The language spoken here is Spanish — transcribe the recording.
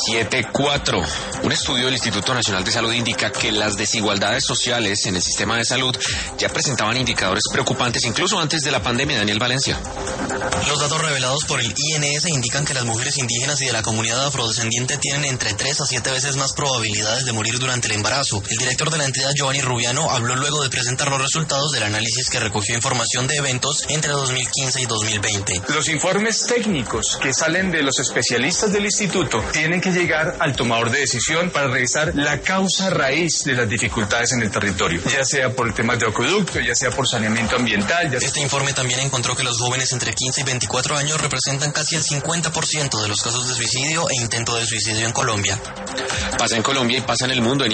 7.4. Un estudio del Instituto Nacional de Salud indica que las desigualdades sociales en el sistema de salud ya presentaban indicadores preocupantes incluso antes de la pandemia. Daniel Valencia. Los datos revelados por el INS indican que las mujeres indígenas y de la comunidad afrodescendiente tienen entre 3 a 7 veces más probabilidades de morir durante el embarazo. El director de la entidad, Giovanni Rubiano, habló luego de presentar los resultados del análisis que recogió información de eventos entre 2015 y 2020. Los informes técnicos que salen de los especialistas del instituto tienen que llegar al tomador de decisión para revisar la causa raíz de las dificultades en el territorio, ya sea por temas de acueducto, ya sea por saneamiento ambiental. Este informe también encontró que los jóvenes entre 15 y 24 años representan casi el 50% de los casos de suicidio e intento de suicidio en Colombia. Pasa en Colombia y pasa en el mundo.